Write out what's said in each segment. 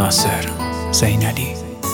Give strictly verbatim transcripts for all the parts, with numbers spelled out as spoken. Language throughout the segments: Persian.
ناصر زینالی.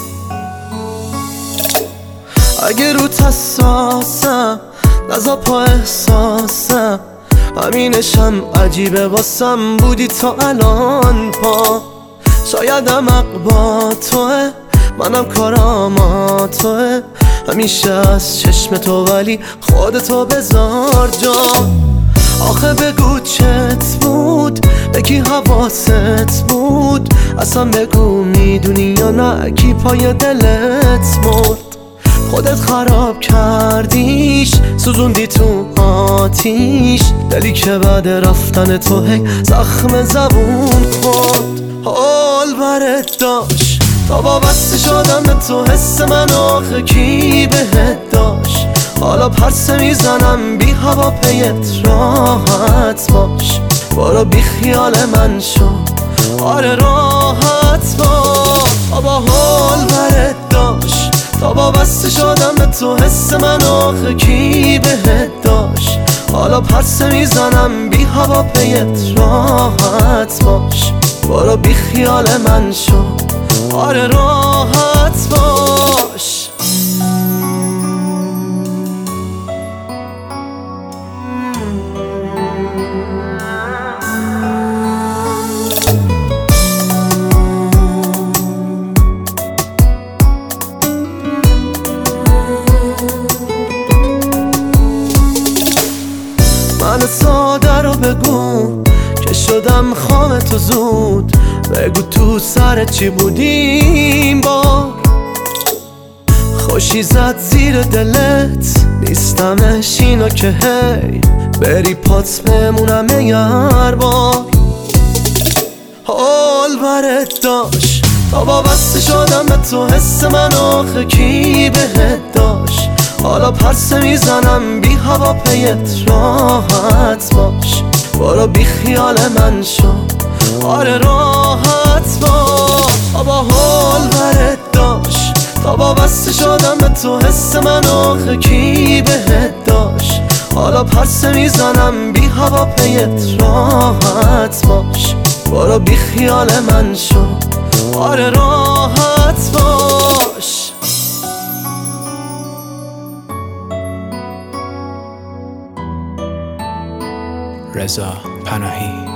اگه روت حساسم نزا پا احساسم، همینشم عجیبه واسم بودی تا الان پا. شایدم با توه، منم کارام توه، همیشه از چشم تو ولی خودتو بذار جا. آخه بگو چت بود، بگی حواست بود، اصلا بگو میدونی یا نه کی پای دلت مرد. خودت خراب کردیش، سوزوندی تو آتیش، دلی که بعد رفتن تو هی زخم زبون خورد. حال برت داشت تا وابسته شدم به تو، حس من آخه کی بهت داشت. حالا پرسه میزنم بی هوا پیت راحت باش، برو بی خیال من شو، آره راحت باش. بابا حال برت داشت تا وابسته شدم به تو، حس من آخه کی بهت داشت. حالا پرسه میزنم بی هوا پیت راحت باش، برو بی خیال من شو، آره راحت باش. من ساده رو بگو که شدم خام تو زود، بگو تو سر چی بودیم بار. خوشی زد زیر دلت نیستمش اینو که هی بری پات بمونم یار بار. حال برت داشت تا وابسته شدم به تو، حس من آخه کی بهت داشت. حالا پرسه میزنم بی هوا پیت راحت باش، برو بی خیال من شو، آره راحت باش. بابا حال برت داشت تا وابسته شدم به تو، حس من آخه کی بهت داشت. حالا پرسه میزنم بی هوا پیت راحت باش، برو بی خیال من شو، آره راحت باش. رضا پناهی.